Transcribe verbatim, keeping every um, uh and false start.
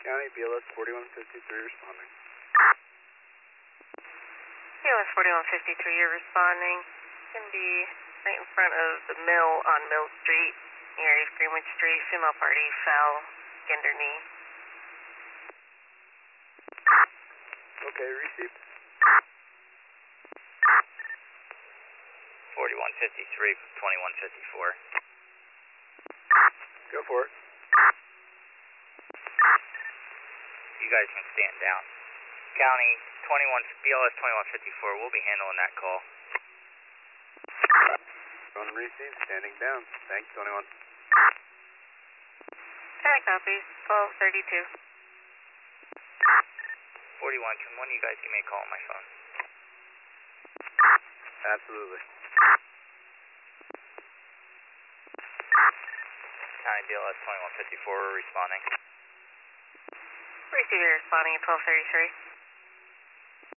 County, B L S forty-one fifty-three responding. B L S forty-one fifty-three, you're responding. It's going to be right in front of the mill on Mill Street, near East Greenwich Street. Female party fell, skinned her knee. Okay, received. forty-one fifty-three, twenty-one fifty-four. Go for it. You guys can stand down. County, twenty-one, B L S twenty-one fifty-four, we'll be handling that call. Phone received, standing down. Thanks, twenty-one. Ten copies, twelve thirty-two. forty-one, can one of you guys give me a call on my phone? Absolutely. County, B L S twenty-one fifty-four, we're responding. Receiver responding at twelve thirty-three.